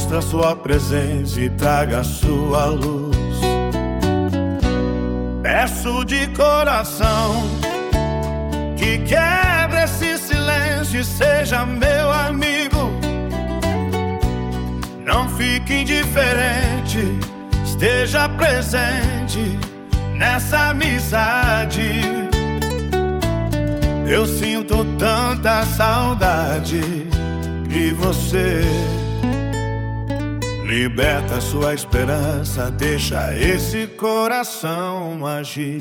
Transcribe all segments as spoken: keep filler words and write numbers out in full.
mostre a sua presença e traga a sua luz. Peço de coração que quebre esse silêncio e seja meu amigo. Não fique indiferente, esteja presente nessa amizade. Eu sinto tanta saudade de você. Liberta sua esperança, deixa esse coração agir.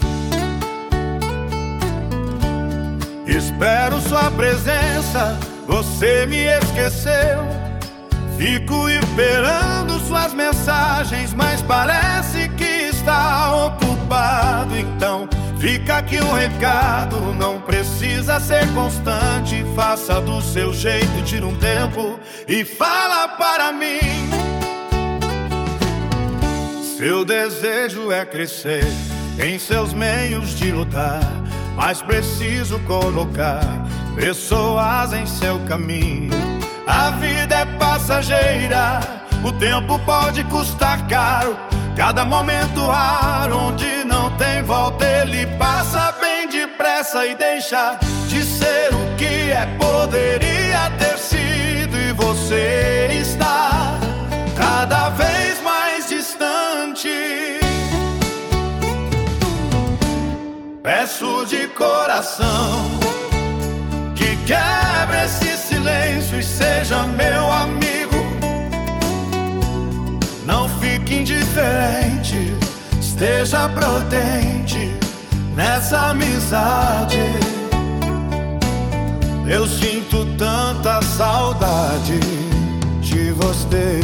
Espero sua presença, você me esqueceu. Fico esperando suas mensagens, mas parece que está ocupado. Então fica aqui um recado, não precisa ser constante. Faça do seu jeito, tira um tempo e fala para mim. Seu desejo é crescer em seus meios de lutar, mas preciso colocar pessoas em seu caminho. A vida é passageira, o tempo pode custar caro. Cada momento raro onde não tem volta, ele passa bem depressa e deixa de ser o que é, poderia ter sido. E você está cada vez mais distante. Peço de coração que quebre esse silêncio e seja meu amigo. Não fique indiferente, esteja prudente nessa amizade. Eu sinto tanta saudade de você.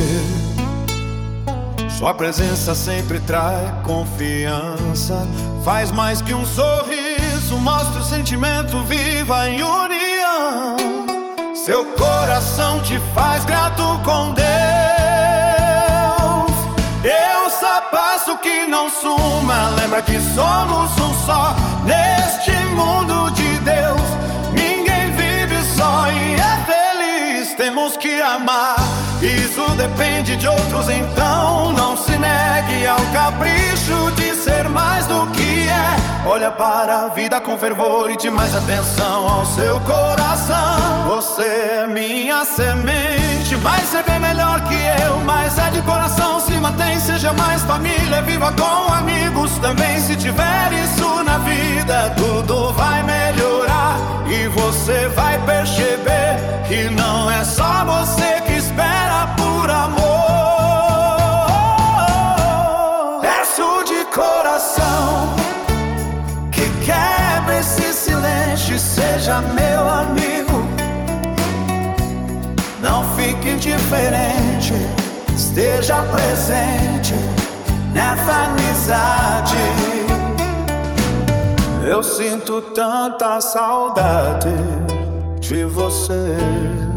Sua presença sempre traz confiança, faz mais que um sorriso, mostra o sentimento, viva em união. Seu coração te faz grato com Deus. Eu só passo que não suma, lembra que somos um só neste mundo de Deus. Ninguém vive só e é feliz, temos que amar. Isso depende de outros, então não se negue ao capricho de ser mais do que é. Olha para a vida com fervor e de mais atenção ao seu coração. Você é minha semente, vai ser bem melhor que eu, mas é de coração, se mantém, seja mais família, viva com amigos também. Se tiver isso na vida, tudo vai melhorar e você vai perceber que não é só você que espera por amor. Peço de coração que quebre esse silêncio e seja meu amigo. Não fique indiferente, esteja presente nessa amizade. Eu sinto tanta saudade de você.